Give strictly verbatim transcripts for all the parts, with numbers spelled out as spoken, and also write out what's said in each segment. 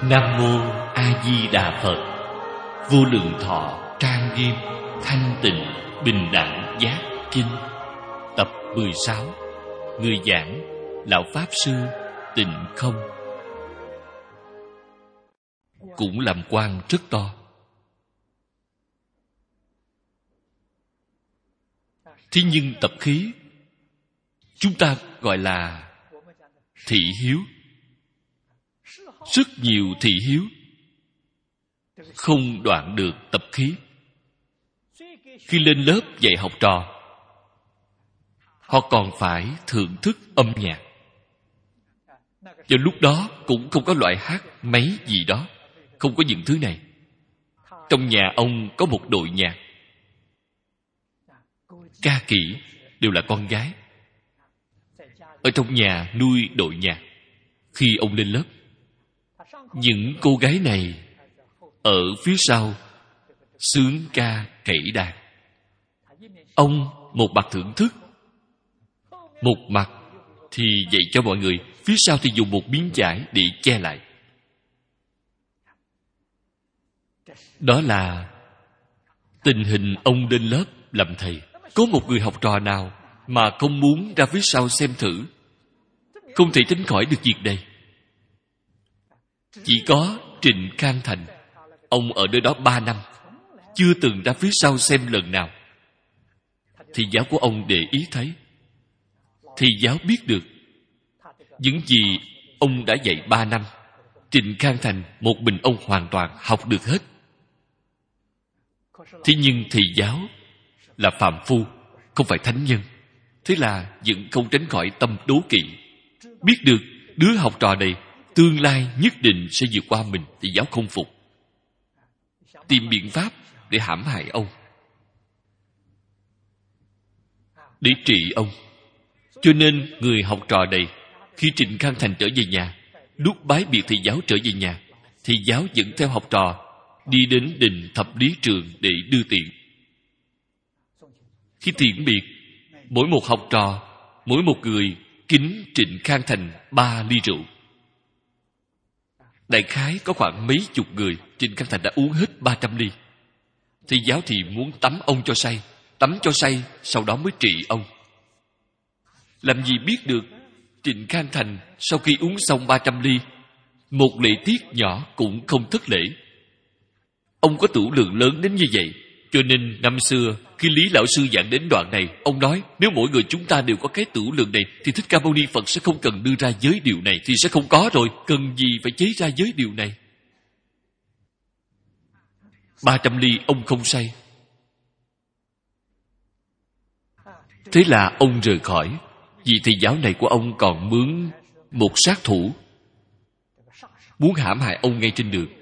Nam Mô A Di Đà Phật. Vô lượng thọ trang nghiêm, thanh tịnh, bình đẳng giác kinh. Tập mười sáu. Người giảng Lão Pháp Sư Tịnh Không. Cũng làm quan rất to. Thế nhưng tập khí chúng ta gọi là thị hiếu. Rất nhiều thị hiếu không đoạn được tập khí. Khi lên lớp dạy học trò, họ còn phải thưởng thức âm nhạc. Vào lúc đó cũng không có loại hát máy gì đó, không có những thứ này. Trong nhà ông có một đội nhạc, ca kỹ đều là con gái. Ở trong nhà nuôi đội nhạc. Khi ông lên lớp, những cô gái này ở phía sau xướng ca cẩy đàn. Ông một mặt thưởng thức, một mặt thì dạy cho mọi người, phía sau thì dùng một miếng vải để che lại. Đó là tình hình ông lên lớp làm thầy. Có một người học trò nào mà không muốn ra phía sau xem thử? Không thể tránh khỏi được việc này. Chỉ có Trịnh Khang Thành, ông ở nơi đó ba năm, chưa từng ra phía sau xem lần nào. Thầy giáo của ông để ý thấy. Thầy giáo biết được những gì ông đã dạy ba năm, Trịnh Khang Thành một mình ông hoàn toàn học được hết. Thế nhưng thầy giáo là phàm phu, không phải thánh nhân. Thế là vẫn không tránh khỏi tâm đố kỵ. Biết được đứa học trò này tương lai nhất định sẽ vượt qua mình, thầy giáo không phục, tìm biện pháp để hãm hại ông, để trị ông. Cho nên người học trò này khi Trịnh Khang Thành trở về nhà, lúc bái biệt thầy giáo trở về nhà, thầy giáo dẫn theo học trò đi đến đình Thập Lý Trường để đưa tiễn. Khi tiễn biệt, mỗi một học trò, mỗi một người kính Trịnh Khang Thành ba ly rượu. Đại khái có khoảng mấy chục người, Trịnh Khang Thành đã uống hết ba trăm ly. Thầy giáo thì muốn tắm ông cho say, tắm cho say, sau đó mới trị ông. Làm gì biết được Trịnh Khang Thành sau khi uống xong ba trăm ly, một lễ tiết nhỏ cũng không thất lễ. Ông có tửu lượng lớn đến như vậy, cho nên năm xưa khi Lý Lão Sư giảng đến đoạn này, ông nói nếu mỗi người chúng ta đều có cái tửu lượng này thì Thích Ca Mâu Ni Phật sẽ không cần đưa ra giới điều này, thì sẽ không có rồi, cần gì phải chế ra giới điều này. Ba trăm ly ông không say. Thế là ông rời khỏi. Vì thầy giáo này của ông còn mướn một sát thủ, muốn hãm hại ông ngay trên đường,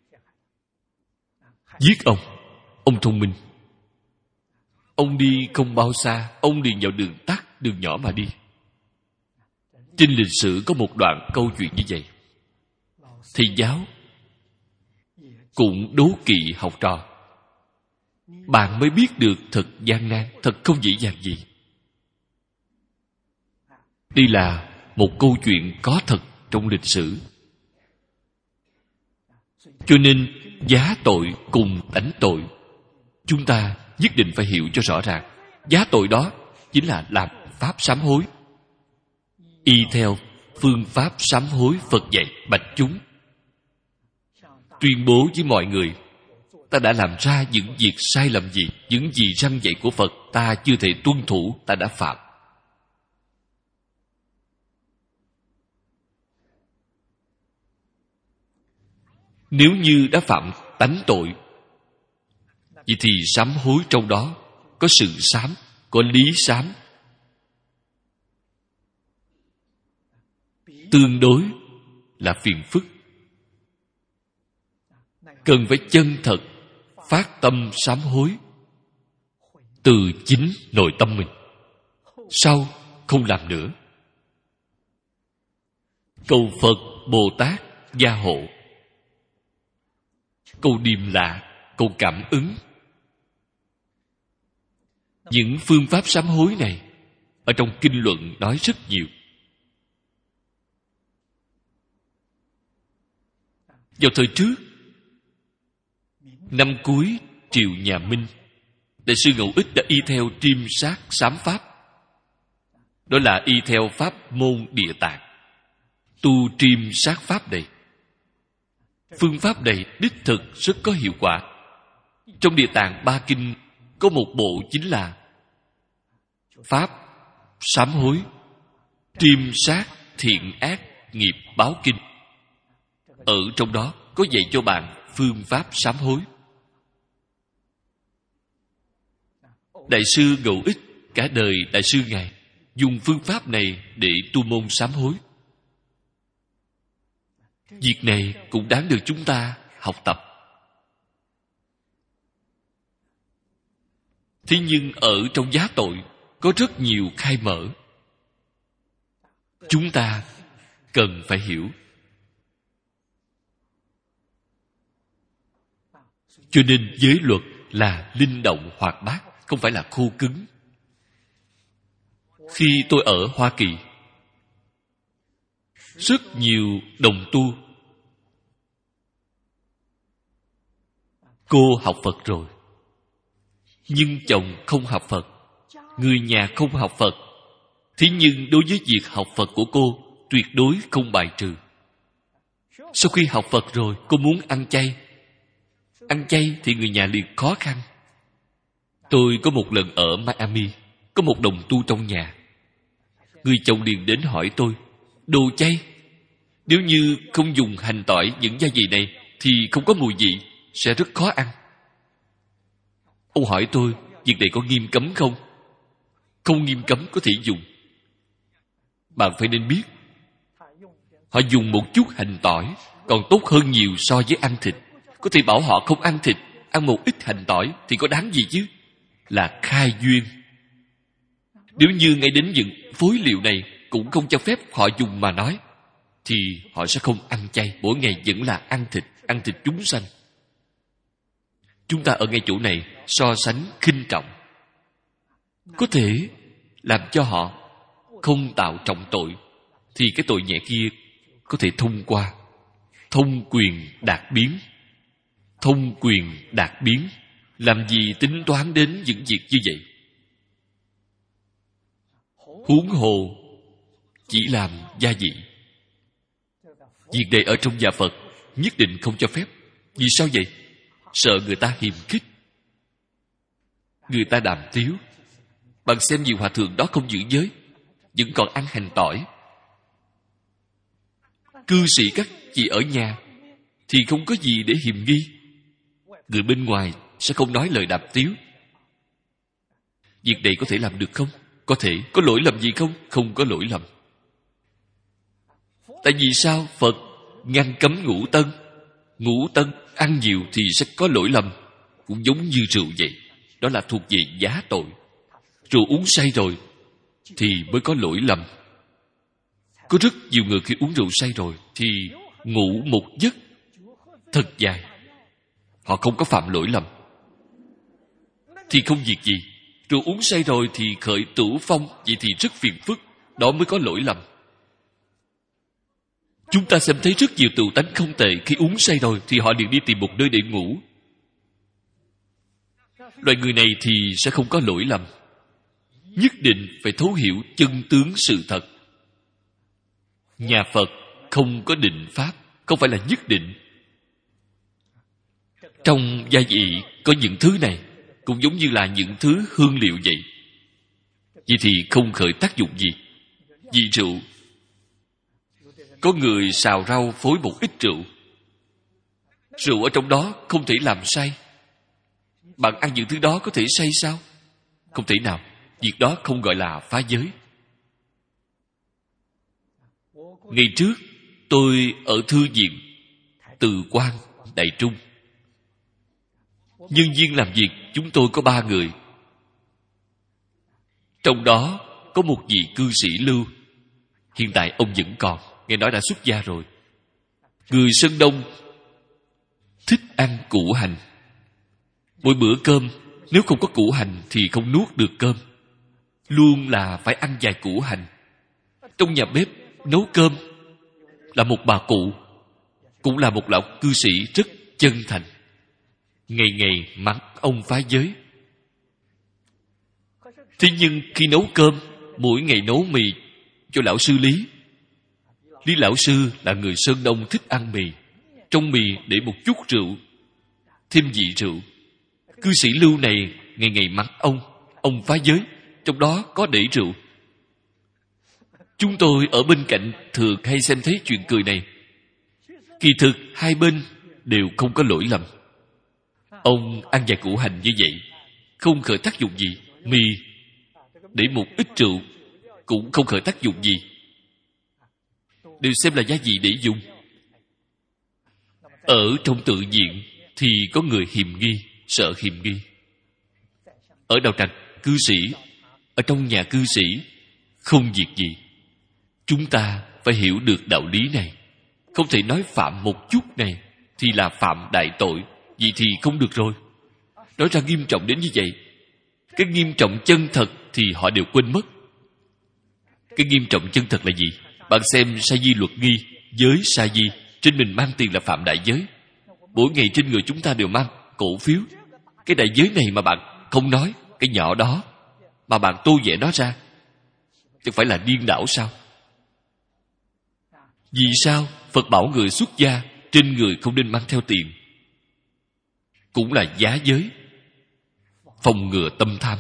giết ông. Ông thông minh, ông đi không bao xa, ông điền vào đường tắt, đường nhỏ mà đi. Trên lịch sử có một đoạn câu chuyện như vậy. Thầy giáo cũng đố kỵ học trò. Bạn mới biết được thật gian nan, thật không dễ dàng gì. Đây là một câu chuyện có thật trong lịch sử. Cho nên giá tội cùng tánh tội, chúng ta nhất định phải hiểu cho rõ ràng. Giá tội đó chính là làm pháp sám hối. Y theo phương pháp sám hối Phật dạy bạch chúng, tuyên bố với mọi người, ta đã làm ra những việc sai lầm gì, những gì răn dạy của Phật ta chưa thể tuân thủ, ta đã phạm. Nếu như đã phạm tánh tội, vậy thì sám hối trong đó có sự sám, có lý sám, tương đối là phiền phức. Cần phải chân thật phát tâm sám hối từ chính nội tâm mình, sau không làm nữa. Cầu Phật Bồ Tát gia hộ, câu điềm lạ, câu cảm ứng. Những phương pháp sám hối này ở trong kinh luận nói rất nhiều. Vào thời trước, năm cuối triều nhà Minh, Đại sư Ngẫu Ích đã y theo triêm sát sám pháp. Đó là y theo pháp môn Địa Tạng, tu triêm sát pháp này. Phương pháp này đích thực rất có hiệu quả. Trong Địa Tạng Ba Kinh có một bộ chính là Pháp Sám Hối, Triêm Sát Thiện Ác Nghiệp Báo Kinh. Ở trong đó có dạy cho bạn phương pháp sám hối. Đại sư Ngẫu Ích cả đời Đại sư Ngài dùng phương pháp này để tu môn sám hối. Việc này cũng đáng được chúng ta học tập. Thế nhưng ở trong giá tội có rất nhiều khai mở. Chúng ta cần phải hiểu. Cho nên giới luật là linh động hoạt bát, không phải là khô cứng. Khi tôi ở Hoa Kỳ, rất nhiều đồng tu, cô học Phật rồi, nhưng chồng không học Phật, người nhà không học Phật. Thế nhưng đối với việc học Phật của cô tuyệt đối không bài trừ. Sau khi học Phật rồi, cô muốn ăn chay. Ăn chay thì người nhà liền khó khăn. Tôi có một lần ở Miami, có một đồng tu trong nhà. Người chồng liền đến hỏi tôi, đồ chay, nếu như không dùng hành tỏi những gia vị này thì không có mùi vị, sẽ rất khó ăn. Ông hỏi tôi, việc này có nghiêm cấm không? Không nghiêm cấm, có thể dùng. Bạn phải nên biết, họ dùng một chút hành tỏi còn tốt hơn nhiều so với ăn thịt. Có thể bảo họ không ăn thịt, ăn một ít hành tỏi thì có đáng gì chứ? Là khai duyên. Nếu như ngay đến những phối liệu này cũng không cho phép họ dùng mà nói, thì họ sẽ không ăn chay, mỗi ngày vẫn là ăn thịt, ăn thịt chúng sanh. Chúng ta ở ngay chỗ này so sánh khinh trọng, có thể làm cho họ không tạo trọng tội, thì cái tội nhẹ kia có thể thông qua. Thông quyền đạt biến. Thông quyền đạt biến. Làm gì tính toán đến những việc như vậy? Huống hồ chỉ làm gia vị. Việc này ở trong nhà Phật nhất định không cho phép. Vì sao vậy? Sợ người ta hiềm khích, người ta đàm tiếu. Bạn xem nhiều hòa thượng đó không giữ giới, vẫn còn ăn hành tỏi. Cư sĩ các chị ở nhà thì không có gì để hiềm nghi. Người bên ngoài sẽ không nói lời đàm tiếu. Việc này có thể làm được không? Có thể. Có lỗi lầm gì không? Không có lỗi lầm. Tại vì sao Phật ngăn cấm ngũ tân? Ngũ tân ăn nhiều thì sẽ có lỗi lầm. Cũng giống như rượu vậy. Đó là thuộc về giá tội. Rượu uống say rồi thì mới có lỗi lầm. Có rất nhiều người khi uống rượu say rồi thì ngủ một giấc thật dài, họ không có phạm lỗi lầm, thì không việc gì. Rượu uống say rồi thì khởi tửu phong, vậy thì rất phiền phức, đó mới có lỗi lầm. Chúng ta xem thấy rất nhiều tựu tánh không tệ, khi uống say rồi thì họ liền đi tìm một nơi để ngủ. Loại người này thì sẽ không có lỗi lầm. Nhất định phải thấu hiểu chân tướng sự thật. Nhà Phật không có định pháp, không phải là nhất định. Trong gia vị có những thứ này, cũng giống như là những thứ hương liệu vậy. Vậy thì không khởi tác dụng gì. Vì rượu, có người xào rau phối một ít rượu. Rượu ở trong đó không thể làm say. Bạn ăn những thứ đó có thể say sao? Không thể nào. Việc đó không gọi là phá giới. Ngày trước tôi ở thư viện Từ Quan, Đại Trung. Nhân viên làm việc chúng tôi có ba người. Trong đó có một vị cư sĩ Lưu. Hiện tại ông vẫn còn, nghe nói đã xuất gia rồi. Người Sơn Đông thích ăn củ hành. Mỗi bữa cơm nếu không có củ hành thì không nuốt được cơm. Luôn là phải ăn vài củ hành. Trong nhà bếp nấu cơm là một bà cụ, cũng là một lão cư sĩ rất chân thành, ngày ngày mắng ông phá giới. Thế nhưng khi nấu cơm, mỗi ngày nấu mì cho lão sư Lý. Lý lão sư là người Sơn Đông thích ăn mì, trong mì để một chút rượu, thêm vị rượu. Cư sĩ Lưu này ngày ngày mắng ông, ông phá giới, trong đó có để rượu. Chúng tôi ở bên cạnh thường hay xem thấy chuyện cười này. Kỳ thực hai bên đều không có lỗi lầm. Ông ăn vài củ hành như vậy không khởi tác dụng gì. Mì để một ít rượu cũng không khởi tác dụng gì, đều xem là giá vị để dùng. Ở trong tự viện thì có người hiềm nghi, sợ hiềm nghi. Ở đạo tràng cư sĩ, ở trong nhà cư sĩ không việc gì. Chúng ta phải hiểu được đạo lý này, không thể nói phạm một chút này thì là phạm đại tội, vậy thì không được rồi. Nói ra nghiêm trọng đến như vậy, cái nghiêm trọng chân thật thì họ đều quên mất. Cái nghiêm trọng chân thật là gì? Bạn xem sa di luật nghi, giới sa di, trên mình mang tiền là phạm đại giới. Mỗi ngày trên người chúng ta đều mang cổ phiếu. Cái đại giới này mà bạn không nói, cái nhỏ đó mà bạn tô vẽ nó ra, chẳng phải là điên đảo sao? Vì sao Phật bảo người xuất gia trên người không nên mang theo tiền? Cũng là giá giới, phòng ngừa tâm tham.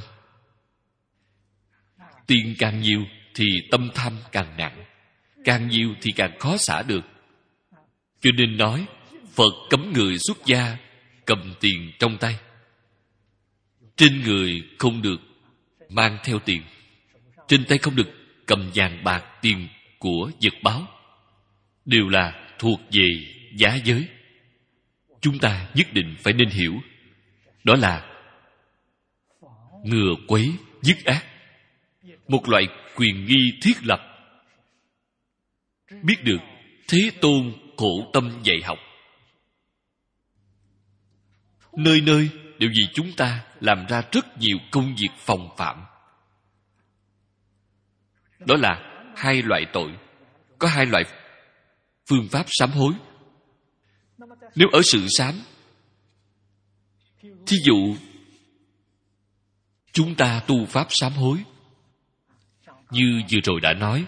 Tiền càng nhiều thì tâm tham càng nặng, càng nhiều thì càng khó xả được. Cho nên nói Phật cấm người xuất gia cầm tiền trong tay. Trên người không được mang theo tiền, trên tay không được cầm vàng bạc tiền của vật báo, đều là thuộc về giá giới. Chúng ta nhất định phải nên hiểu, đó là ngừa quấy dứt ác, một loại quyền nghi thiết lập. Biết được Thế Tôn khổ tâm dạy học, nơi nơi đều vì chúng ta làm ra rất nhiều công việc phòng phạm. Đó là hai loại tội. Có hai loại phương pháp sám hối. Nếu ở sự sám, thí dụ chúng ta tu pháp sám hối, như vừa rồi đã nói,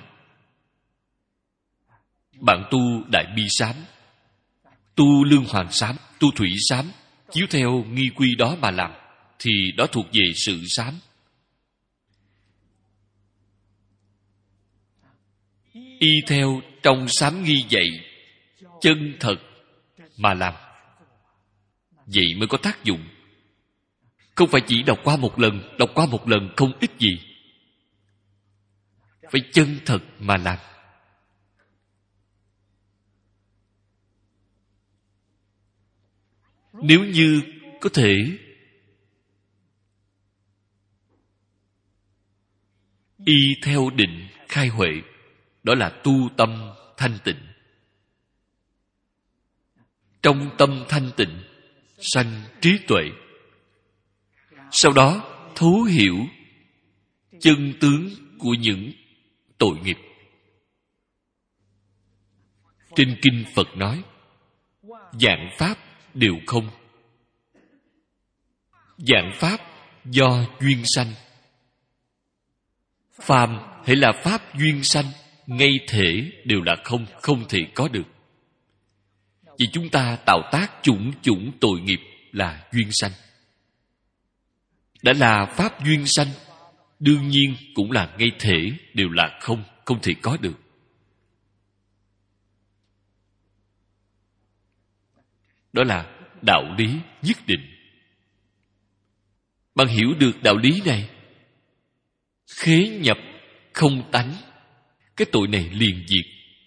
bạn tu đại bi sám, tu lương hoàng sám, tu thủy sám, chiếu theo nghi quy đó mà làm, thì đó thuộc về sự sám. Y theo trong sám nghi dạy, chân thật mà làm, vậy mới có tác dụng. Không phải chỉ đọc qua một lần, đọc qua một lần không ích gì. Phải chân thật mà làm. Nếu như có thể y theo định khai huệ, đó là tu tâm thanh tịnh. Trong tâm thanh tịnh sanh trí tuệ, sau đó thấu hiểu chân tướng của những tội nghiệp. Trên kinh Phật nói, vạn pháp đều không. Vạn pháp do duyên sanh. Phàm hễ là pháp duyên sanh, ngay thể đều là không, không thể có được. Vì chúng ta tạo tác chủng chủng tội nghiệp là duyên sanh. Đã là pháp duyên sanh, đương nhiên cũng là ngay thể đều là không, không thể có được. Đó là đạo lý nhất định. Bạn hiểu được đạo lý này, khế nhập không tánh, cái tội này liền diệt.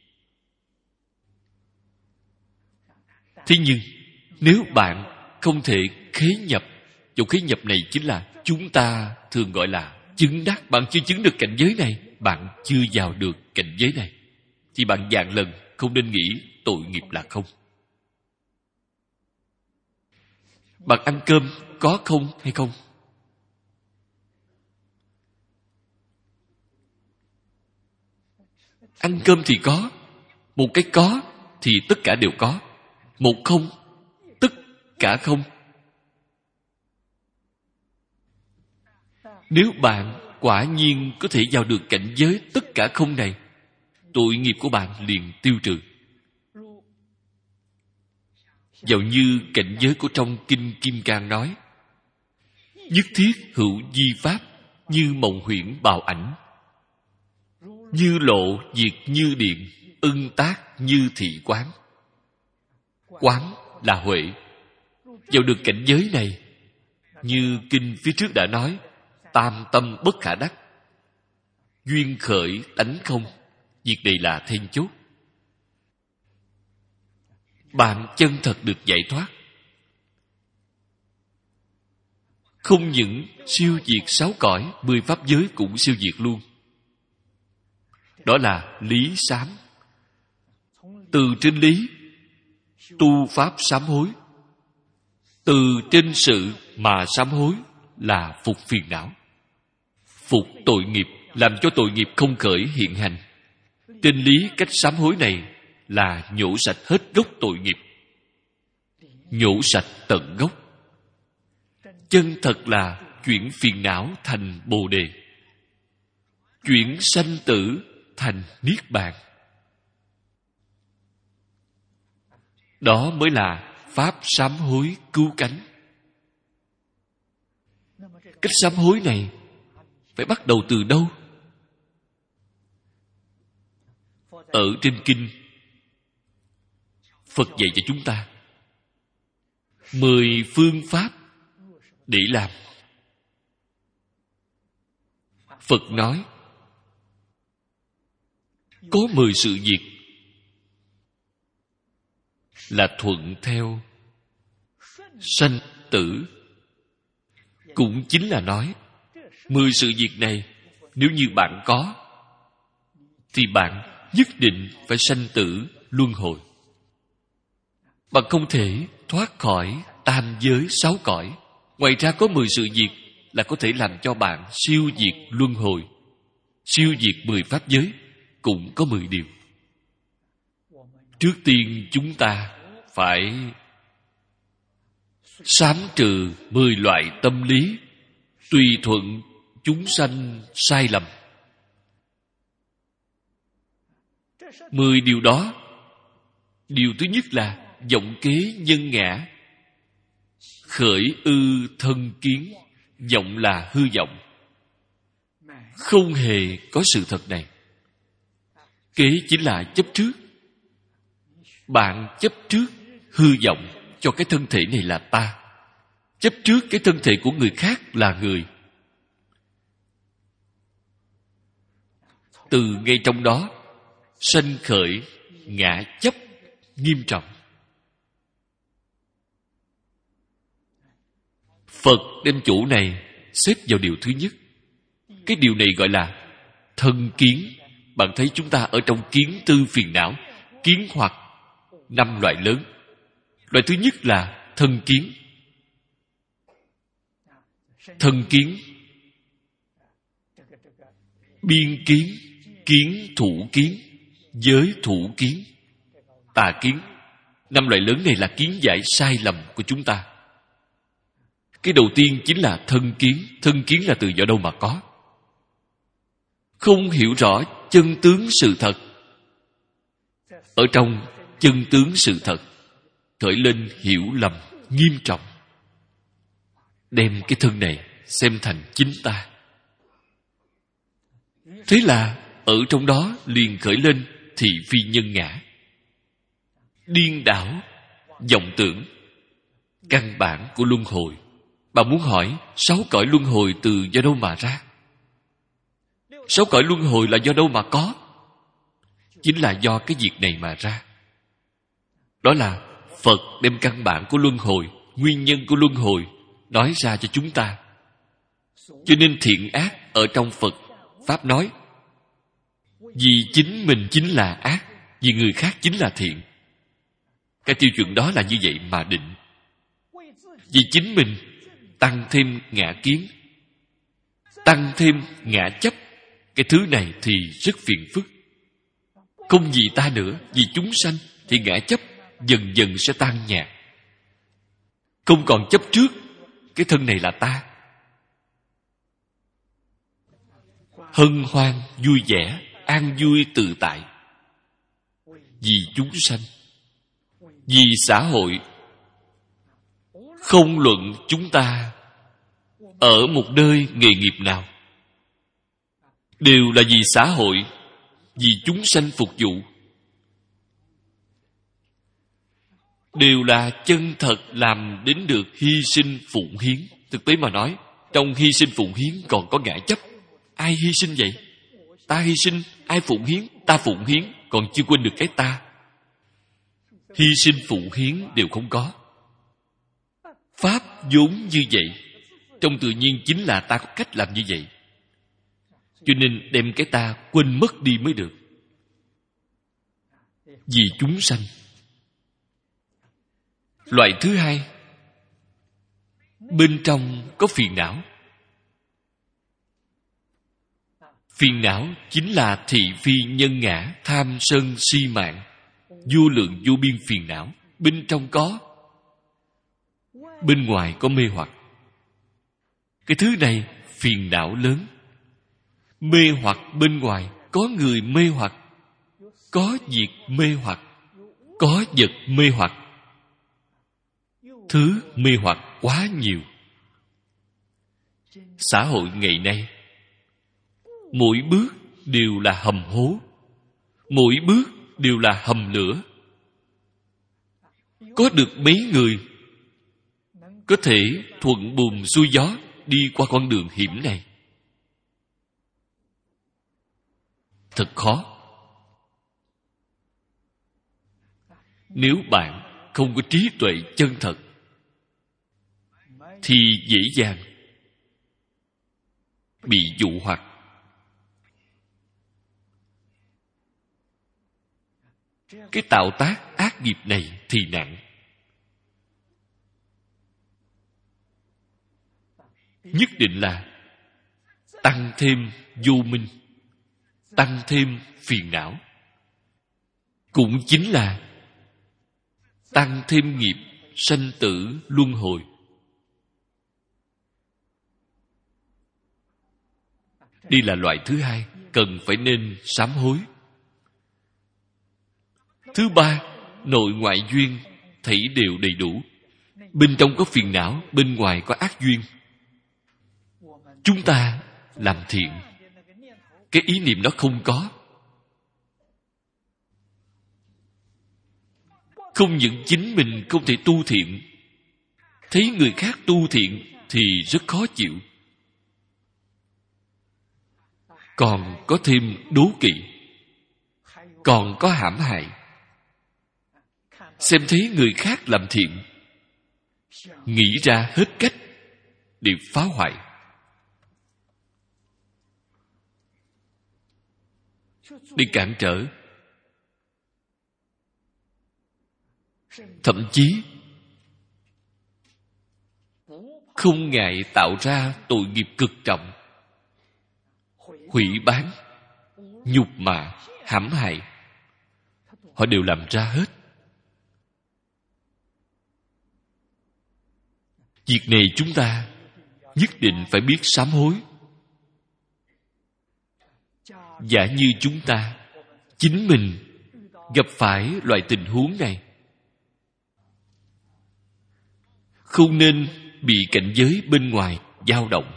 Thế nhưng nếu bạn không thể khế nhập, chỗ khế nhập này chính là chúng ta thường gọi là chứng đắc. Bạn chưa chứng được cảnh giới này, bạn chưa vào được cảnh giới này, thì bạn vạn lần không nên nghĩ tội nghiệp là không. Bạn ăn cơm có không hay không? Ăn cơm thì có. Một cái có thì tất cả đều có. Một không, tất cả không. Nếu bạn quả nhiên có thể vào được cảnh giới tất cả không này, tội nghiệp của bạn liền tiêu trừ. Dầu như cảnh giới của trong Kinh Kim Cang nói: nhất thiết hữu di pháp, như mộng huyễn bào ảnh, như lộ diệt như điện, ưng tác như thị quán. Quán là huệ. Vào được cảnh giới này, như kinh phía trước đã nói, tam tâm bất khả đắc, duyên khởi tánh không. Việc này là then chốt. Bạn chân thật được giải thoát. Không những siêu diệt sáu cõi, mười pháp giới cũng siêu diệt luôn. Đó là lý sám. Từ trên lý tu pháp sám hối, từ trên sự mà sám hối là phục phiền não, phục tội nghiệp, làm cho tội nghiệp không khởi hiện hành. Trên lý cách sám hối này là nhổ sạch hết gốc tội nghiệp, nhổ sạch tận gốc. Chân thật là chuyển phiền não thành bồ đề, chuyển sanh tử thành niết bàn. Đó mới là pháp sám hối cứu cánh. Cách sám hối này phải bắt đầu từ đâu? Ở trên kinh, Phật dạy cho chúng ta mười phương pháp để làm. Phật nói có mười sự việc là thuận theo sanh tử. Cũng chính là nói mười sự việc này nếu như bạn có thì bạn nhất định phải sanh tử luân hồi. Bạn không thể thoát khỏi tam giới sáu cõi. Ngoài ra có mười sự việc là có thể làm cho bạn siêu diệt luân hồi, siêu diệt mười pháp giới. Cũng có mười điều. Trước tiên chúng ta phải sám trừ mười loại tâm lý tùy thuận chúng sanh sai lầm. Mười điều đó, điều thứ nhất là vọng kế nhân ngã, khởi ư thân kiến. Vọng là hư vọng, không hề có sự thật này. Kế chính là chấp trước. Bạn chấp trước hư vọng cho cái thân thể này là ta, chấp trước cái thân thể của người khác là người. Từ ngay trong đó sanh khởi ngã chấp nghiêm trọng. Phật đem chỗ này xếp vào điều thứ nhất. Cái điều này gọi là thân kiến. Bạn thấy chúng ta ở trong kiến tư phiền não, kiến hoặc năm loại lớn. Loại thứ nhất là thân kiến. Thân kiến, biên kiến, kiến thủ kiến, giới thủ kiến, tà kiến. Năm loại lớn này là kiến giải sai lầm của chúng ta. Cái đầu tiên chính là thân kiến. Thân kiến là từ do đâu mà có? Không hiểu rõ chân tướng sự thật. Ở trong chân tướng sự thật khởi lên hiểu lầm nghiêm trọng, đem cái thân này xem thành chính ta. Thế là ở trong đó liền khởi lên thị phi nhân ngã, điên đảo vọng tưởng. Căn bản của luân hồi, bạn muốn hỏi sáu cõi luân hồi từ do đâu mà ra? Sáu cõi luân hồi là do đâu mà có? Chính là do cái việc này mà ra. Đó là Phật đem căn bản của luân hồi, nguyên nhân của luân hồi nói ra cho chúng ta. Cho nên thiện ác ở trong Phật Pháp nói, vì chính mình chính là ác, vì người khác chính là thiện. Cái tiêu chuẩn đó là như vậy mà định. Vì chính mình tăng thêm ngã kiến, tăng thêm ngã chấp, cái thứ này thì rất phiền phức. Không vì ta nữa, vì chúng sanh thì ngã chấp dần dần sẽ tan nhạt. Không còn chấp trước cái thân này là ta. Hân hoan vui vẻ, an vui tự tại. Vì chúng sanh, vì xã hội. Không luận chúng ta ở một nơi nghề nghiệp nào, đều là vì xã hội, vì chúng sanh phục vụ. Đều là chân thật làm đến được hy sinh phụng hiến. Thực tế mà nói, trong hy sinh phụng hiến còn có ngã chấp. Ai hy sinh vậy? Ta hy sinh, ai phụng hiến? Ta phụng hiến, còn chưa quên được cái ta. Hy sinh phụng hiến đều không có. Pháp vốn như vậy, trong tự nhiên chính là ta có cách làm như vậy. Cho nên đem cái ta quên mất đi mới được. Vì chúng sanh. Loại thứ hai, bên trong có phiền não. Phiền não chính là thị phi nhân ngã, tham sân si mạng, vô lượng vô biên phiền não. Bên trong có, bên ngoài có mê hoặc. Cái thứ này phiền não lớn. Mê hoặc bên ngoài, có người mê hoặc, có việc mê hoặc, có vật mê hoặc. Thứ mê hoặc quá nhiều. Xã hội ngày nay, mỗi bước đều là hầm hố, mỗi bước đều là hầm lửa. Có được mấy người có thể thuận buồm xuôi gió đi qua con đường hiểm này? Thật khó. Nếu bạn không có trí tuệ chân thật thì dễ dàng bị dụ hoặc. Cái tạo tác ác nghiệp này thì nặng. Nhất định là tăng thêm vô minh, tăng thêm phiền não. Cũng chính là tăng thêm nghiệp sanh tử luân hồi. Đây là loại thứ hai, cần phải nên sám hối. Thứ ba, nội ngoại duyên thảy đều đầy đủ. Bên trong có phiền não, bên ngoài có ác duyên. Chúng ta làm thiện, cái ý niệm đó không có. Không những chính mình không thể tu thiện, thấy người khác tu thiện thì rất khó chịu. Còn có thêm đố kỵ, còn có hãm hại. Xem thấy người khác làm thiện, nghĩ ra hết cách để phá hoại. Để cản trở. Thậm chí không ngại tạo ra tội nghiệp cực trọng, hủy bán, nhục mạ, hãm hại. Họ đều làm ra hết. Việc này chúng ta nhất định phải biết sám hối. Giả như chúng ta chính mình gặp phải loại tình huống này, không nên bị cảnh giới bên ngoài dao động.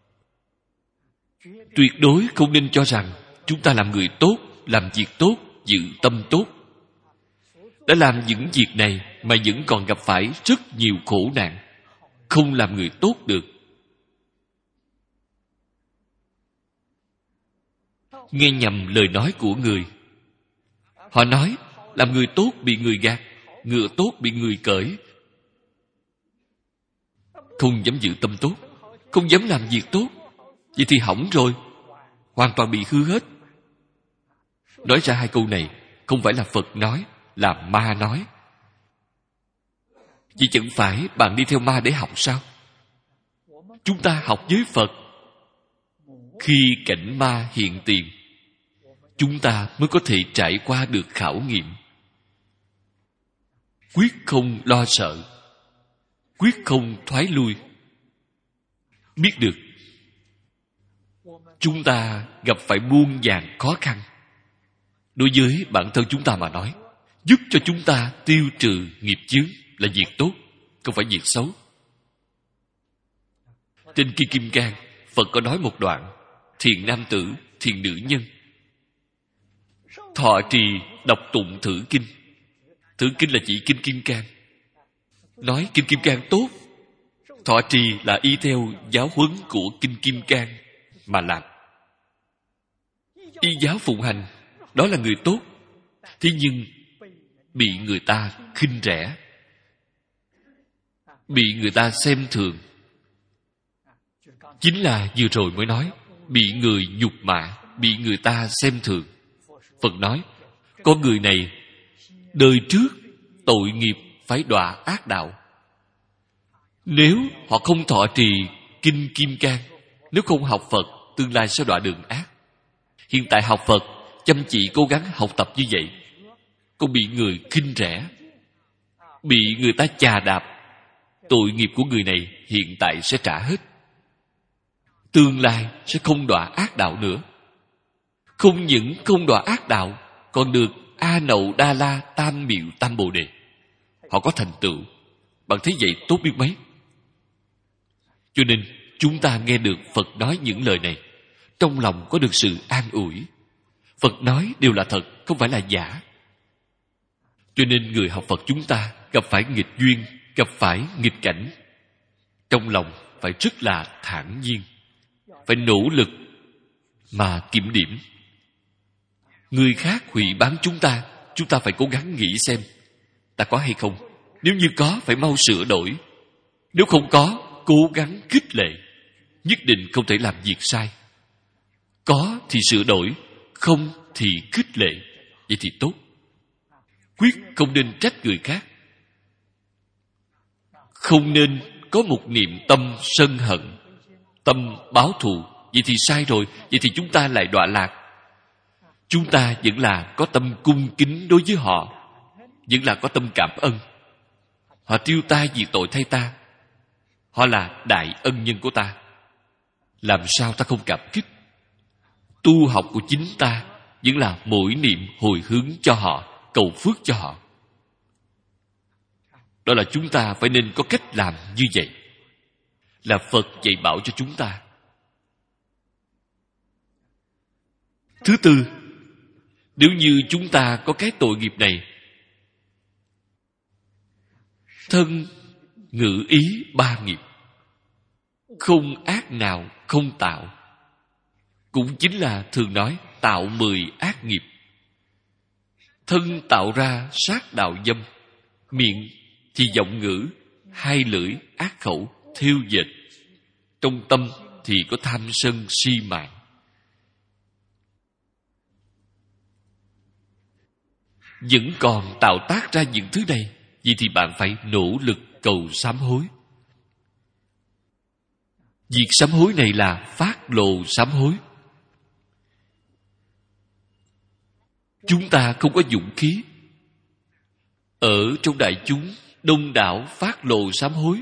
Tuyệt đối không nên cho rằng chúng ta làm người tốt, làm việc tốt, giữ tâm tốt. Đã làm những việc này mà vẫn còn gặp phải rất nhiều khổ nạn, không làm người tốt được. Nghe nhầm lời nói của người. Họ nói làm người tốt bị người gạt, ngựa tốt bị người cởi. Không dám giữ tâm tốt, không dám làm việc tốt, vậy thì hỏng rồi, hoàn toàn bị hư hết. Nói ra hai câu này không phải là Phật nói, là ma nói. Vì chẳng phải bạn đi theo ma để học sao? Chúng ta học với Phật. Khi cảnh ma hiện tiền, chúng ta mới có thể trải qua được khảo nghiệm. quyết không lo sợ, quyết không thoái lui. Biết được chúng ta gặp phải muôn vàn khó khăn, đối với bản thân chúng ta mà nói, giúp cho chúng ta tiêu trừ nghiệp chướng là việc tốt, không phải việc xấu. Trên Kinh Kim Cang, Phật có nói một đoạn: thiện nam tử, thiện nữ nhân, thọ trì đọc tụng thử kinh. Thử kinh là chỉ Kinh Kim Cang. Nói Kinh Kim Cang tốt, thọ trì là y theo giáo huấn của Kinh Kim Cang mà làm. Y giáo phụng hành, đó là người tốt. Thế nhưng bị người ta khinh rẻ, bị người ta xem thường. Chính là vừa rồi mới nói, bị người nhục mạ, bị người ta xem thường. Phật nói, con người này đời trước tội nghiệp phải đọa ác đạo. Nếu họ không thọ trì Kinh Kim Cang, nếu không học Phật, tương lai sẽ đọa đường ác. Hiện tại học Phật, chăm chỉ cố gắng học tập như vậy, còn bị người khinh rẻ, bị người ta chà đạp, tội nghiệp của người này hiện tại sẽ trả hết. Tương lai sẽ không đọa ác đạo nữa. Không những không đọa ác đạo, còn được A Nậu Đa La Tam Miệu Tam Bồ Đề. Họ có thành tựu. Bạn thấy vậy tốt biết mấy. Cho nên chúng ta nghe được Phật nói những lời này, trong lòng có được sự an ủi. Phật nói đều là thật, không phải là giả. Cho nên người học Phật chúng ta gặp phải nghịch duyên, gặp phải nghịch cảnh, trong lòng phải rất là thản nhiên, phải nỗ lực mà kiểm điểm. Người khác hủy bán chúng ta, chúng ta phải cố gắng nghĩ xem ta có hay không. Nếu như có, phải mau sửa đổi. Nếu không có, cố gắng khích lệ. Nhất định không thể làm việc sai. Có thì sửa đổi, không thì khích lệ. Vậy thì tốt. Quyết không nên trách người khác. Không nên có một niệm tâm sân hận, tâm báo thù. Vậy thì sai rồi. Vậy thì chúng ta lại đọa lạc. Chúng ta vẫn là có tâm cung kính đối với họ, vẫn là có tâm cảm ơn. Họ tiêu tai vì tội thay ta, họ là đại ân nhân của ta. Làm sao ta không cảm kích? Tu học của chính ta vẫn là mỗi niệm hồi hướng cho họ, cầu phước cho họ. Đó là chúng ta phải nên có cách làm như vậy, là Phật dạy bảo cho chúng ta. Thứ tư, nếu như chúng ta có cái tội nghiệp này, thân ngữ ý ba nghiệp, không ác nào không tạo, cũng chính là thường nói tạo mười ác nghiệp. Thân tạo ra sát đạo dâm, miệng thì giọng ngữ, hai lưỡi ác khẩu, thêu dệt, trong tâm thì có tham sân si mạng. Vẫn còn tạo tác ra những thứ này, vậy thì bạn phải nỗ lực cầu sám hối. Việc sám hối này là phát lộ sám hối. Chúng ta không có dũng khí ở trong đại chúng đông đảo phát lộ sám hối.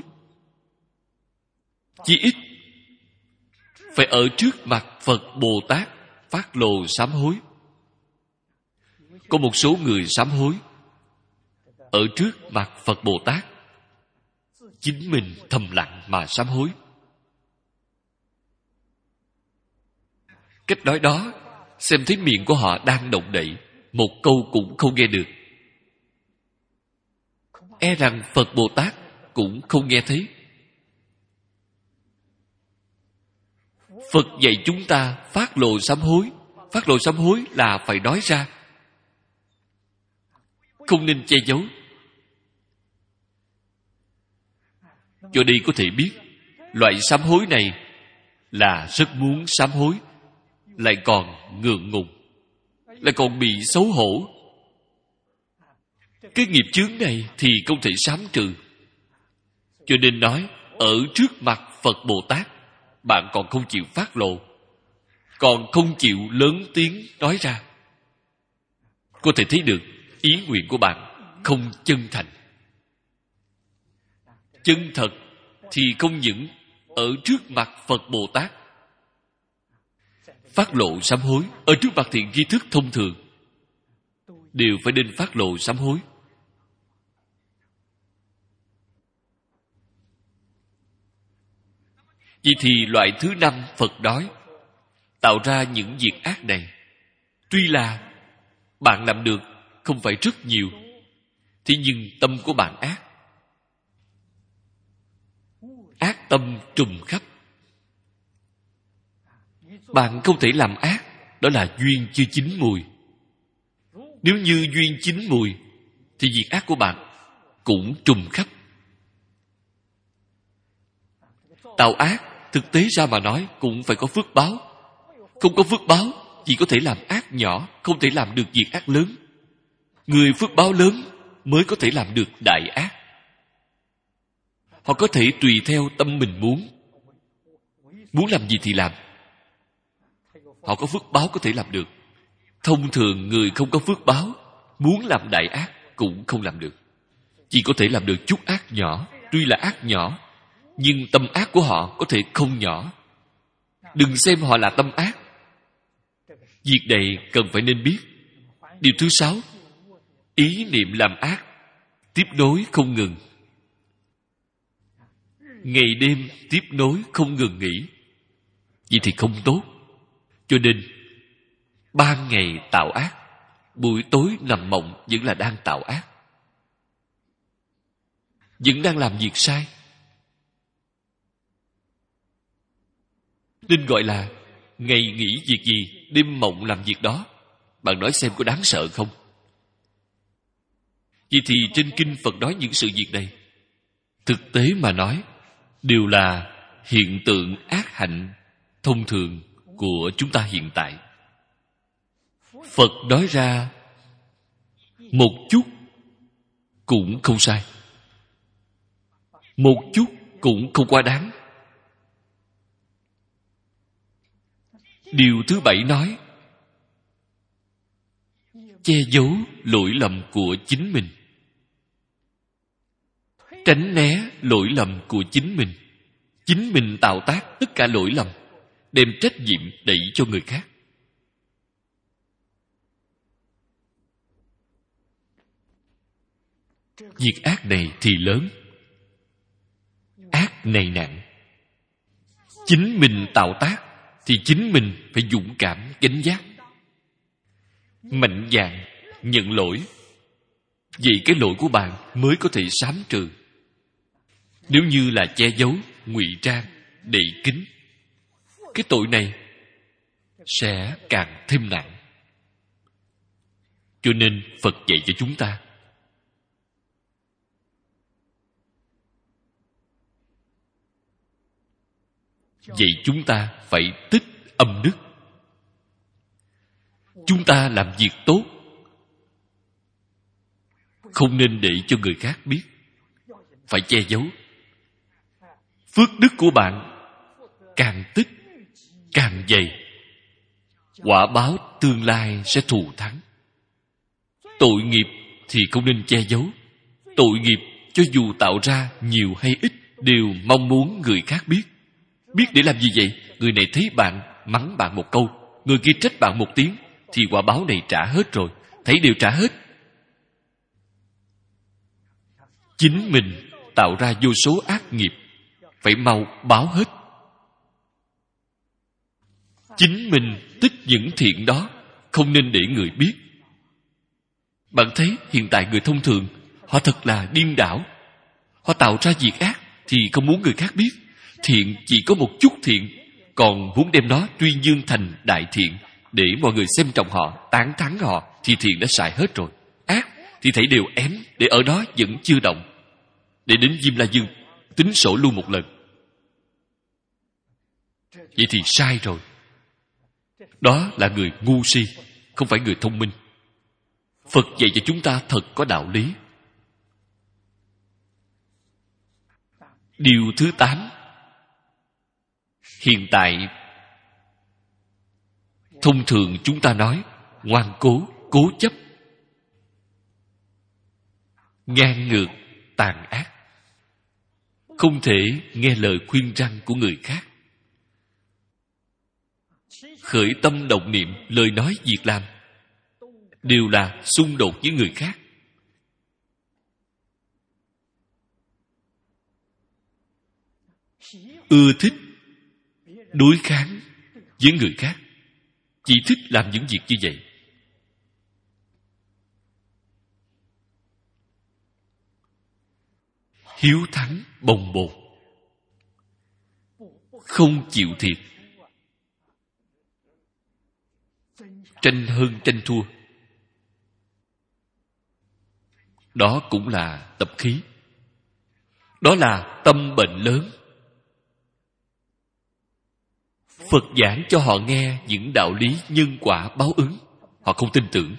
Chỉ ít phải ở trước mặt Phật Bồ Tát phát lộ sám hối. Có một số người sám hối ở trước mặt Phật Bồ Tát, chính mình thầm lặng mà sám hối. Cách nói đó, xem thấy miệng của họ đang động đậy, một câu cũng không nghe được. E rằng Phật Bồ Tát cũng không nghe thấy. Phật dạy chúng ta phát lộ sám hối. Phát lộ sám hối là phải nói ra, không nên che giấu. Cho đây có thể biết, loại sám hối này là rất muốn sám hối, lại còn ngượng ngùng, lại còn bị xấu hổ. Cái nghiệp chướng này thì không thể sám trừ. Cho nên nói, ở trước mặt Phật Bồ Tát, bạn còn không chịu phát lộ, còn không chịu lớn tiếng nói ra, có thể thấy được ý nguyện của bạn không chân thành. chân thật thì không những ở trước mặt Phật Bồ Tát phát lộ sám hối, ở trước mặt thiện tri thức thông thường đều phải nên phát lộ sám hối. Vậy thì loại thứ năm Phật đói tạo ra những việc ác này, tuy là bạn làm được không phải rất nhiều, thế nhưng tâm của bạn ác. Ác tâm trùm khắp. Bạn không thể làm ác, đó là duyên chưa chín mùi. Nếu như duyên chín mùi thì việc ác của bạn cũng trùm khắp. Tạo ác thực tế ra mà nói cũng phải có phước báo. Không có phước báo chỉ có thể làm ác nhỏ, không thể làm được việc ác lớn. Người phước báo lớn mới có thể làm được đại ác. Họ có thể tùy theo tâm mình muốn. Muốn làm gì thì làm. Họ có phước báo có thể làm được. Thông thường người không có phước báo muốn làm đại ác cũng không làm được. Chỉ có thể làm được chút ác nhỏ. Tuy là ác nhỏ, nhưng tâm ác của họ có thể không nhỏ. Đừng xem họ là tâm ác. Việc này cần phải nên biết. Điều thứ sáu, ý niệm làm ác tiếp nối không ngừng. Ngày đêm tiếp nối không ngừng nghỉ. Vậy thì không tốt. Cho nên ban ngày tạo ác, buổi tối nằm mộng vẫn là đang tạo ác, vẫn đang làm việc sai. Nên gọi là ngày nghĩ việc gì, đêm mộng làm việc đó. Bạn nói xem có đáng sợ không? Vậy thì trên kinh Phật nói những sự việc này, thực tế mà nói đều là hiện tượng ác hạnh thông thường của chúng ta hiện tại. Phật nói ra một chút cũng không sai, một chút cũng không quá đáng. Điều thứ bảy nói che giấu lỗi lầm của chính mình, tránh né lỗi lầm của chính mình. Chính mình tạo tác tất cả lỗi lầm, đem trách nhiệm đẩy cho người khác. Việc ác này thì lớn, ác này nặng. Chính mình tạo tác thì chính mình phải dũng cảm gánh vác, mạnh dạn nhận lỗi. Vậy cái lỗi của bạn mới có thể sám trừ. Nếu như là che giấu, ngụy trang, đậy kín, cái tội này sẽ càng thêm nặng. Cho nên Phật dạy cho chúng ta vậy chúng ta phải tích âm đức. Chúng ta làm việc tốt không nên để cho người khác biết, phải che giấu. Phước đức của bạn càng tích càng dày, quả báo tương lai sẽ thù thắng. Tội nghiệp thì không nên che giấu. Tội nghiệp cho dù tạo ra nhiều hay ít đều mong muốn người khác biết. Biết để làm gì vậy? Người này thấy bạn mắng bạn một câu, người kia trách bạn một tiếng, thì quả báo này trả hết rồi. Thấy đều trả hết. Chính mình tạo ra vô số ác nghiệp, phải mau báo hết. Chính mình tích những thiện đó không nên để người biết. Bạn thấy hiện tại người thông thường họ thật là điên đảo. Họ tạo ra việc ác thì không muốn người khác biết. Thiện chỉ có một chút thiện, còn muốn đem nó tuyên dương thành đại thiện để mọi người xem trọng họ, tán thán họ, thì thiện đã xài hết rồi. Ác thì thấy đều ém để ở đó vẫn chưa động, để đến Diêm La Dương tính sổ luôn một lần. Vậy thì sai rồi. Đó là người ngu si, không phải người thông minh. Phật dạy cho chúng ta thật có đạo lý. Điều thứ tám, hiện tại thông thường chúng ta nói ngoan cố, cố chấp, ngang ngược, tàn ác. không thể nghe lời khuyên răn của người khác. Khởi tâm động niệm, lời nói việc làm đều là xung đột với người khác. Ưa thích đối kháng với người khác, chỉ thích làm những việc như vậy. Hiếu thắng bồng bột, không chịu thiệt, tranh hơn tranh thua. Đó cũng là tập khí. Đó là tâm bệnh lớn. Phật giảng cho họ nghe những đạo lý nhân quả báo ứng, họ không tin tưởng.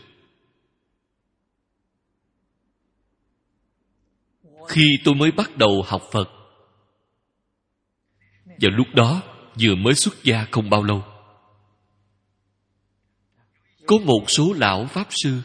Khi tôi mới bắt đầu học Phật, vào lúc đó vừa mới xuất gia không bao lâu, có một số lão pháp sư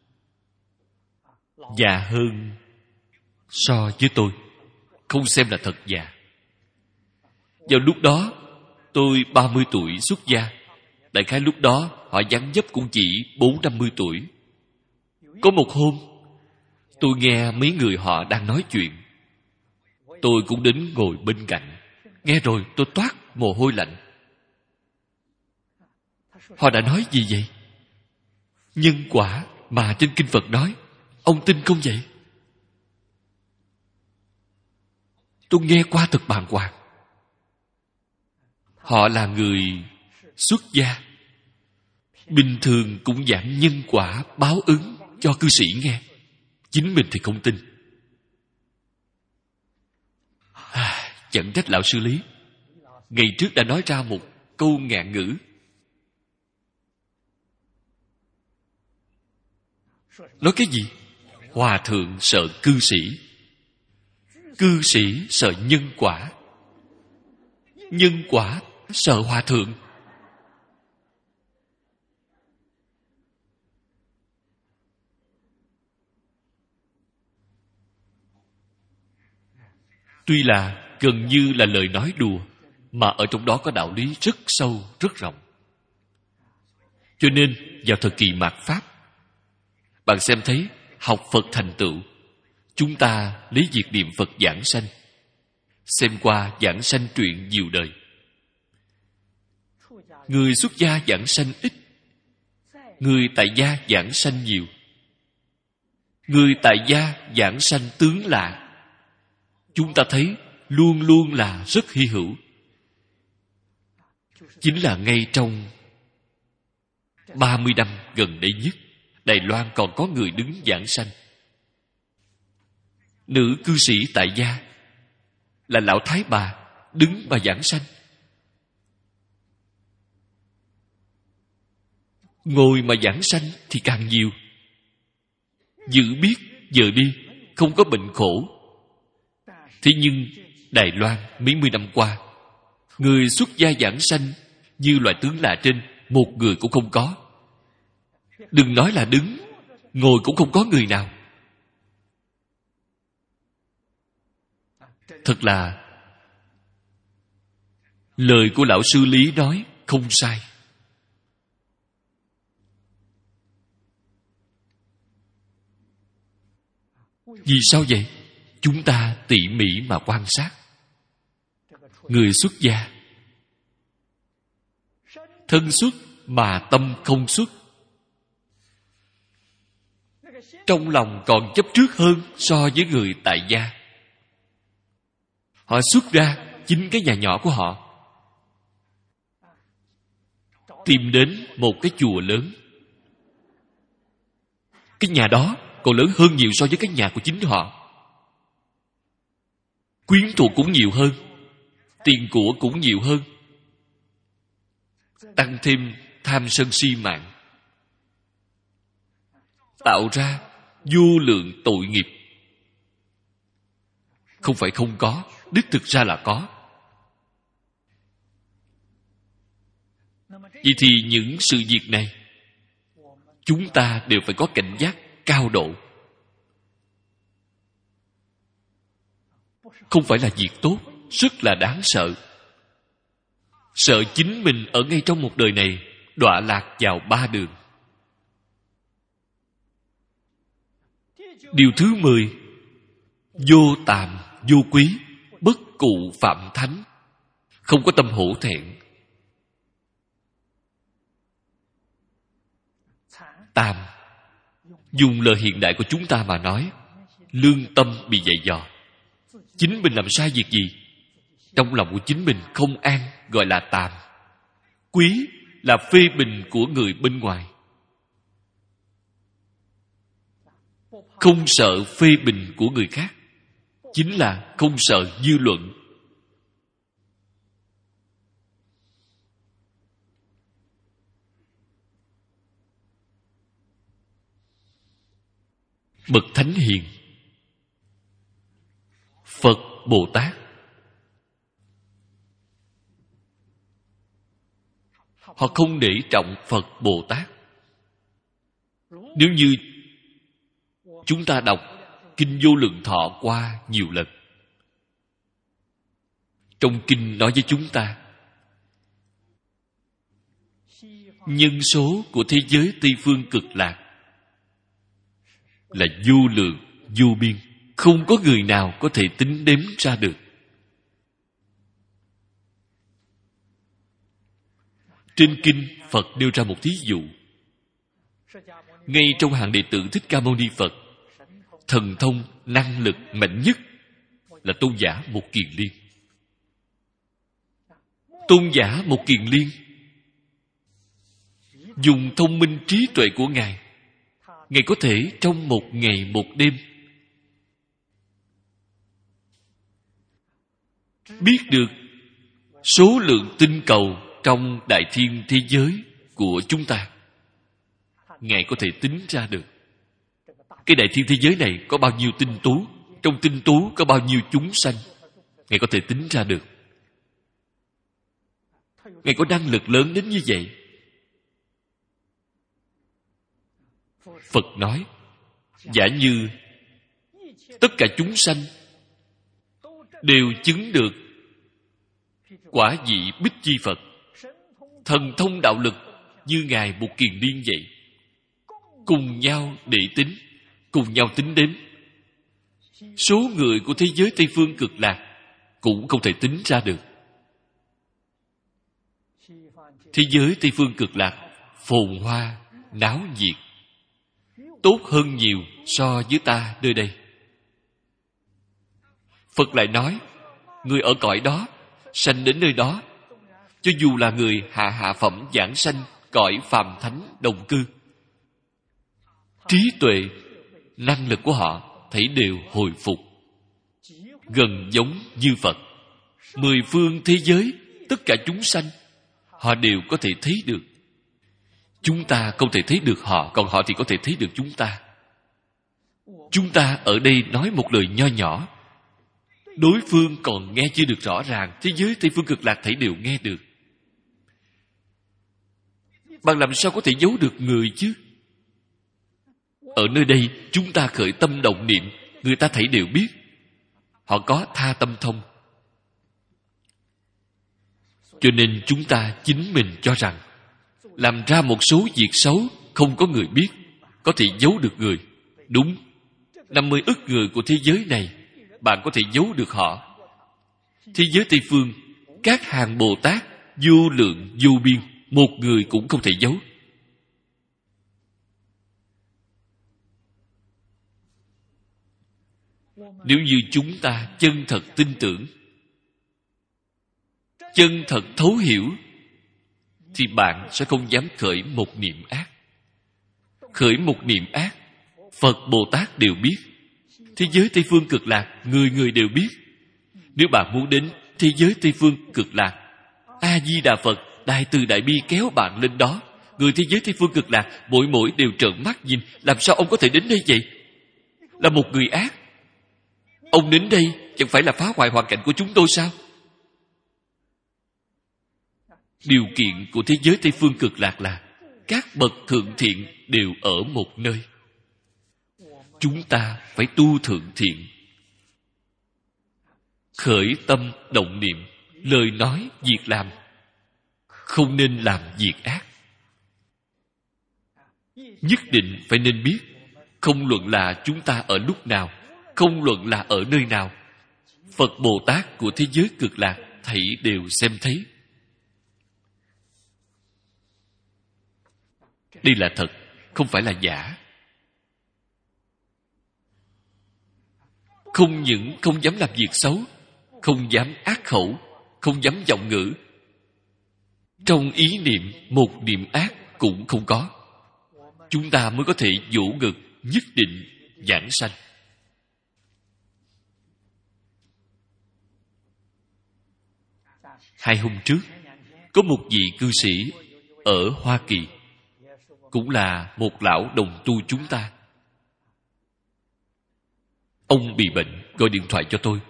già hơn so với tôi, không xem là thật già. Vào lúc đó tôi ba mươi tuổi xuất gia, đại khái lúc đó họ dáng dấp cũng chỉ bốn năm mươi tuổi. Có một hôm tôi nghe mấy người họ đang nói chuyện, tôi cũng đến ngồi bên cạnh. Nghe rồi tôi toát mồ hôi lạnh. Họ đã nói gì vậy? Nhân quả mà trên kinh Phật nói, ông tin không vậy? Tôi nghe qua thật bàng hoàng. Họ là người xuất gia, bình thường cũng giảng nhân quả báo ứng cho cư sĩ nghe, chính mình thì không tin. À, chẳng trách lão sư Lý ngày trước đã nói ra một câu ngạn ngữ. Nói cái gì? Hòa thượng sợ cư sĩ, cư sĩ sợ nhân quả, nhân quả sợ hòa thượng. Tuy là gần như là lời nói đùa, mà ở trong đó có đạo lý rất sâu, rất rộng. Cho nên vào thời kỳ mạt Pháp, bạn xem thấy học Phật thành tựu, chúng ta lấy việc niệm Phật giảng sanh. Xem qua giảng sanh truyện nhiều đời, người xuất gia giảng sanh ít, người tại gia giảng sanh nhiều. Người tại gia giảng sanh tướng lạ, chúng ta thấy luôn luôn là rất hy hữu. Chính là ngay trong ba mươi năm gần đây nhất, Đài Loan còn có người đứng giảng sanh. Nữ cư sĩ tại gia là lão thái bà đứng mà giảng sanh. Ngồi mà giảng sanh thì càng nhiều. Dự biết giờ đi không có bệnh khổ. Thế nhưng Đài Loan mấy mươi năm qua, người xuất gia giảng sanh như loại tướng lạ trên, một người cũng không có. Đừng nói là đứng, ngồi cũng không có người nào. Thật là lời của lão sư Lý nói không sai. Vì sao vậy? Chúng ta tỉ mỉ mà quan sát. Người xuất gia, thân xuất mà tâm không xuất, trong lòng còn chấp trước hơn so với người tại gia. Họ xuất ra chính cái nhà nhỏ của họ, tìm đến một cái chùa lớn. Cái nhà đó còn lớn hơn nhiều so với cái nhà của chính họ. Quyến thuộc cũng nhiều hơn, tiền của cũng nhiều hơn, tăng thêm tham sân si mạng, tạo ra vô lượng tội nghiệp. Không phải không có, đích thực ra là có. Vậy thì những sự việc này chúng ta đều phải có cảnh giác cao độ. không phải là việc tốt, rất là đáng sợ. Sợ chính mình ở ngay trong một đời này đọa lạc vào ba đường. Điều thứ mười, vô tàm, vô quý, bất cụ phạm thánh, không có tâm hổ thẹn. Tàm, dùng lời hiện đại của chúng ta mà nói, lương tâm bị dày dò. Chính mình làm sai việc gì, trong lòng của chính mình không an, gọi là tàm. Quý là phê bình của người bên ngoài, không sợ phê bình của người khác, chính là không sợ dư luận. Bậc thánh hiền, Phật, Bồ Tát, họ không để trọng Phật, Bồ Tát. Nếu như chúng ta đọc Kinh Vô Lượng Thọ qua nhiều lần, trong kinh nói với chúng ta, nhân số của thế giới Tây Phương Cực Lạc là vô lượng, vô biên, không có người nào có thể tính đếm ra được. Trên kinh, Phật nêu ra một thí dụ. Ngay trong hàng đệ tử Thích Ca Mâu Ni Phật, thần thông, năng lực mạnh nhất là tôn giả Một Kiền Liên. Tôn giả Một Kiền Liên dùng thông minh trí tuệ của Ngài, Ngài có thể trong một ngày một đêm biết được số lượng tinh cầu trong đại thiên thế giới của chúng ta. Ngài có thể tính ra được cái đại thiên thế giới này có bao nhiêu tinh tú, trong tinh tú có bao nhiêu chúng sanh. Ngài có thể tính ra được. Ngài có năng lực lớn đến như vậy. Phật nói, giả như tất cả chúng sanh đều chứng được quả vị Bích Chi Phật, thần thông đạo lực như Ngài Một Kiền Liên vậy, cùng nhau để tính, cùng nhau tính đếm, số người của thế giới Tây Phương Cực Lạc cũng không thể tính ra được. Thế giới Tây Phương Cực Lạc phồn hoa, náo nhiệt, tốt hơn nhiều so với ta nơi đây. Phật lại nói, người ở cõi đó, sanh đến nơi đó, cho dù là người hạ hạ phẩm giảng sanh cõi phàm thánh đồng cư, trí tuệ, năng lực của họ thấy đều hồi phục, gần giống như Phật. Mười phương thế giới, tất cả chúng sanh, họ đều có thể thấy được. Chúng ta không thể thấy được họ, còn họ thì có thể thấy được chúng ta. Chúng ta ở đây nói một lời nho nhỏ, đối phương còn nghe chưa được rõ ràng, thế giới Tây Phương Cực Lạc thấy đều nghe được. Bạn làm sao có thể giấu được người chứ? Ở nơi đây chúng ta khởi tâm động niệm, người ta thấy đều biết. Họ có tha tâm thông. Cho nên chúng ta chính mình cho rằng làm ra một số việc xấu không có người biết, có thể giấu được người. Đúng, năm mươi ức người của thế giới này bạn có thể giấu được họ. Thế giới Tây Phương, các hàng Bồ Tát vô lượng vô biên, một người cũng không thể giấu. Nếu như chúng ta chân thật tin tưởng, chân thật thấu hiểu, thì bạn sẽ không dám khởi một niệm ác. Khởi một niệm ác, Phật Bồ Tát đều biết. Thế giới Tây Phương Cực Lạc, người người đều biết. Nếu bạn muốn đến thế giới Tây Phương Cực Lạc, A-di-đà Phật đại từ đại bi kéo bạn lên đó. Người thế giới Tây Phương Cực Lạc mỗi mỗi đều trợn mắt nhìn. Làm sao ông có thể đến đây vậy? Là một người ác. Ông đến đây chẳng phải là phá hoại hoàn cảnh của chúng tôi sao? Điều kiện của thế giới Tây Phương Cực Lạc là các bậc thượng thiện đều ở một nơi. Chúng ta phải tu thượng thiện. khởi tâm động niệm, lời nói, việc làm, không nên làm việc ác. Nhất định phải nên biết, không luận là chúng ta ở lúc nào, không luận là ở nơi nào, Phật Bồ Tát của thế giới cực lạc thảy đều xem thấy. Đây là thật, không phải là giả. Không những không dám làm việc xấu, không dám ác khẩu, không dám vọng ngữ, trong ý niệm một niệm ác cũng không có. Chúng ta mới có thể vỗ ngực nhất định giảng sanh. Hai hôm trước, có một vị cư sĩ ở Hoa Kỳ, cũng là một lão đồng tu chúng ta. Ông bị bệnh, gọi điện thoại cho tôi.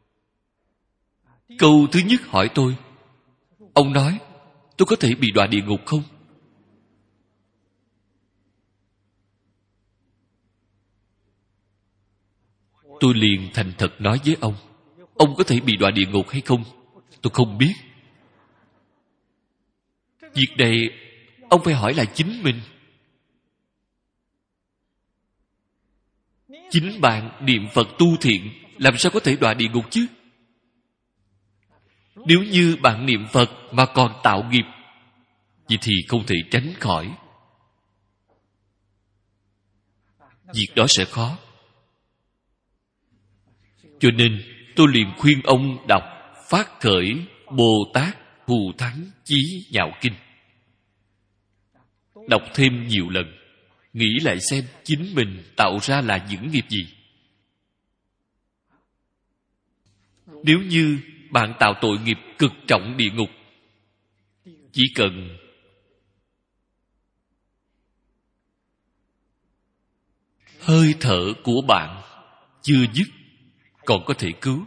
Câu thứ nhất hỏi tôi, ông nói, tôi có thể bị đọa địa ngục không? Tôi liền thành thật nói với ông, ông có thể bị đọa địa ngục hay không? Tôi không biết. Việc này ông phải hỏi là chính mình. Chính bạn niệm Phật tu thiện, làm sao có thể đọa địa ngục chứ? Nếu như bạn niệm Phật mà còn tạo nghiệp, vậy thì không thể tránh khỏi. Việc đó sẽ khó. Cho nên tôi liền khuyên ông đọc Phát Khởi Bồ Tát Thù Thắng Chí Nhạo Kinh. Đọc thêm nhiều lần, nghĩ lại xem chính mình tạo ra là những nghiệp gì. Nếu như bạn tạo tội nghiệp cực trọng địa ngục, chỉ cần hơi thở của bạn chưa dứt, còn có thể cứu.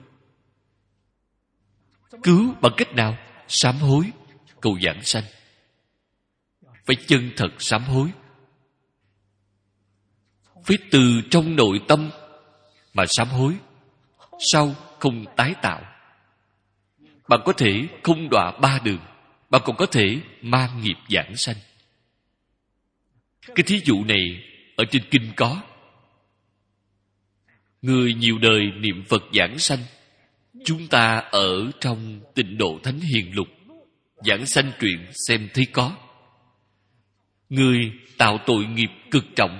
Cứu bằng cách nào? Sám hối, cầu giảng sanh. Phải chân thật sám hối. Phải từ trong nội tâm mà sám hối, sau không tái tạo. Bạn có thể không đọa ba đường, bạn còn có thể mang nghiệp giảng sanh. Cái thí dụ này ở trên kinh có. Người nhiều đời niệm Phật giảng sanh, chúng ta ở trong Tịnh Độ Thánh Hiền Lục giảng sanh truyện xem thấy có. Người tạo tội nghiệp cực trọng,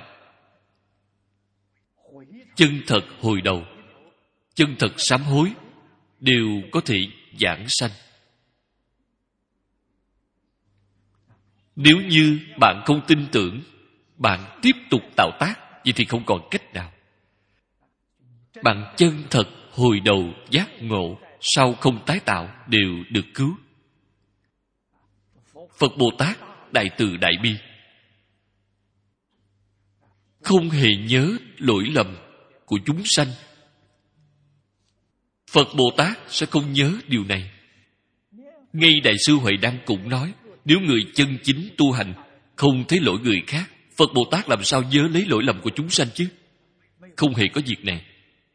chân thật hồi đầu, chân thật sám hối, đều có thể giảng sanh. Nếu như bạn không tin tưởng, bạn tiếp tục tạo tác, vậy thì không còn cách nào. Bạn chân thật hồi đầu giác ngộ, sau không tái tạo, đều được cứu. Phật Bồ Tát đại từ đại bi, không hề nhớ lỗi lầm của chúng sanh. Phật Bồ Tát sẽ không nhớ điều này. Ngay Đại sư Huệ Đăng cũng nói, nếu người chân chính tu hành không thấy lỗi người khác, Phật Bồ Tát làm sao nhớ lấy lỗi lầm của chúng sanh chứ? Không hề có việc này.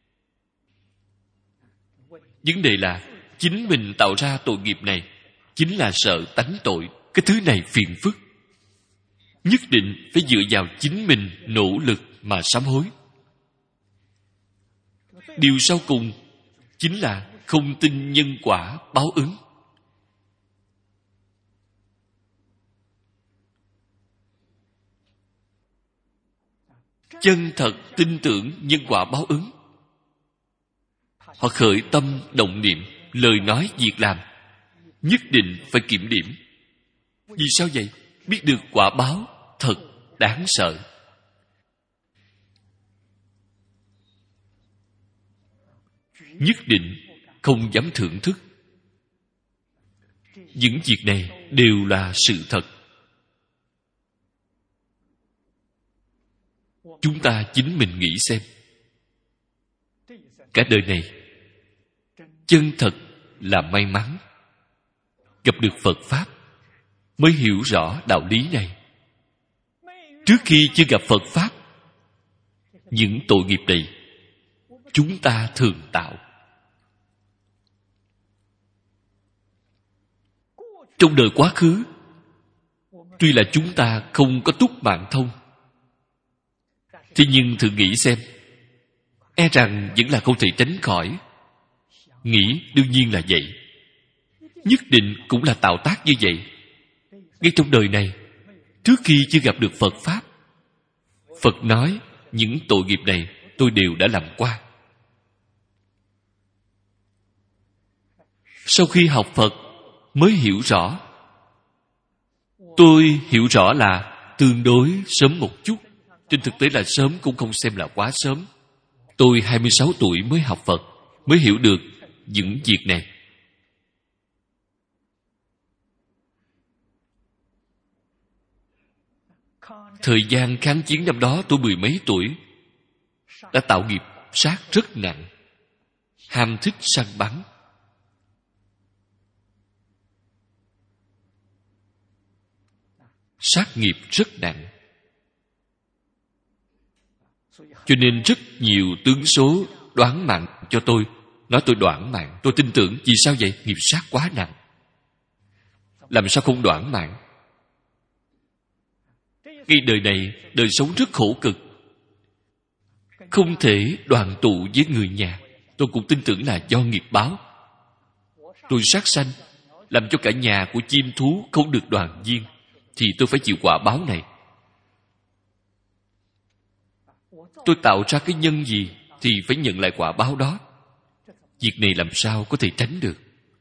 Vấn đề là chính mình tạo ra tội nghiệp này, chính là sợ tánh tội. Cái thứ này phiền phức, nhất định phải dựa vào chính mình nỗ lực mà sám hối. Điều sau cùng chính là không tin nhân quả báo ứng. Chân thật tin tưởng nhân quả báo ứng, họ khởi tâm động niệm, lời nói việc làm nhất định phải kiểm điểm. Vì sao vậy? Biết được quả báo thật đáng sợ. Nhất định không dám thưởng thức. Những việc này đều là sự thật. Chúng ta chính mình nghĩ xem, cả đời này chân thật là may mắn gặp được Phật Pháp, mới hiểu rõ đạo lý này. Trước khi chưa gặp Phật Pháp, những tội nghiệp này chúng ta thường tạo. Trong đời quá khứ, tuy là chúng ta không có túc mạng thông, thế nhưng thử nghĩ xem, e rằng vẫn là không thể tránh khỏi. Nghĩ đương nhiên là vậy, nhất định cũng là tạo tác như vậy. Ngay trong đời này, trước khi chưa gặp được Phật Pháp, Phật nói những tội nghiệp này tôi đều đã làm qua. Sau khi học Phật mới hiểu rõ. Tôi hiểu rõ là tương đối sớm một chút. Trên thực tế là sớm cũng không xem là quá sớm. Tôi hai mươi sáu tuổi mới học Phật, mới hiểu được những việc này. Thời gian kháng chiến năm đó tôi mười mấy tuổi, đã tạo nghiệp sát rất nặng, ham thích săn bắn. Sát nghiệp rất nặng. Cho nên rất nhiều tướng số đoán mạng cho tôi, nói tôi đoản mạng. Tôi tin tưởng. Vì sao vậy? Nghiệp sát quá nặng. Làm sao không đoản mạng? Ngay đời này, đời sống rất khổ cực, không thể đoàn tụ với người nhà. Tôi cũng tin tưởng là do nghiệp báo. Tôi sát sanh, làm cho cả nhà của chim thú không được đoàn viên, thì tôi phải chịu quả báo này. Tôi tạo ra cái nhân gì thì phải nhận lại quả báo đó. Việc này làm sao có thể tránh được?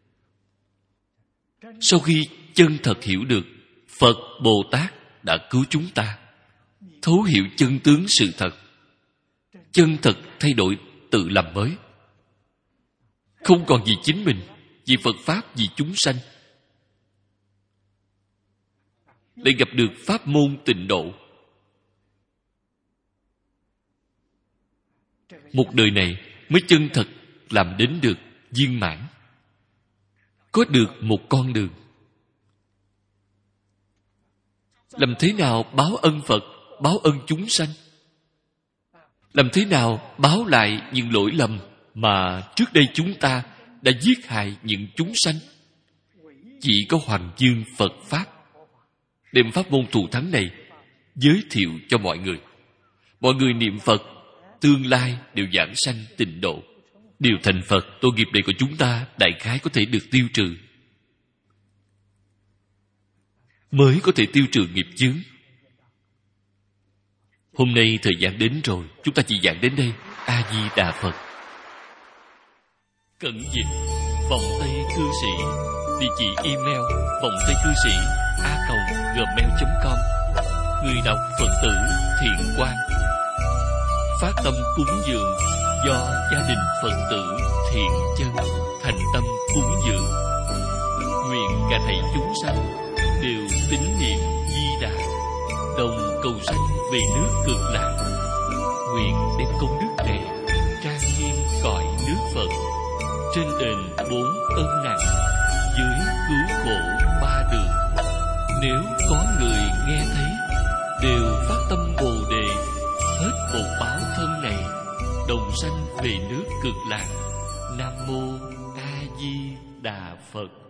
Sau khi chân thật hiểu được Phật Bồ Tát đã cứu chúng ta, thấu hiểu chân tướng sự thật, chân thật thay đổi tự làm mới, không còn vì chính mình, vì Phật Pháp, vì chúng sanh, lại gặp được pháp môn tịnh độ. Một đời này mới chân thật làm đến được viên mãn, có được một con đường. Làm thế nào báo ân Phật, báo ân chúng sanh? Làm thế nào báo lại những lỗi lầm mà trước đây chúng ta đã giết hại những chúng sanh? Chỉ có Hoàng Dương Phật Pháp đem pháp môn thù thắng này giới thiệu cho mọi người. Mọi người niệm Phật, tương lai đều giảng sanh tịnh độ, đều thành Phật. Tội nghiệp này của chúng ta đại khái có thể được tiêu trừ, mới có thể tiêu trừ nghiệp chướng. Hôm nay thời gian đến rồi, chúng ta chỉ giảng đến đây. A Di Đà Phật. Cận dịch vòng tay cư sĩ, địa chỉ email vòng tay cư sĩ a còng gmail chấm com. Người đọc Phật tử Thiện Quang. Phát tâm cúng dường do gia đình Phật tử Thiện Chân thành tâm cúng dường. Nguyện cả thảy chúng sanh đều tín niệm Di Đà, đồng cầu sanh về nước Cực Lạc. Nguyện đem công đức này trang nghiêm cõi nước Phật, trên đền bốn ân nặng, dưới cứu khổ ba đường. Nếu có người nghe thấy, đều phát tâm Bồ Đề, hết bổn báo thân này, đồng sanh về nước Cực Lạc. Nam mô A Di Đà Phật.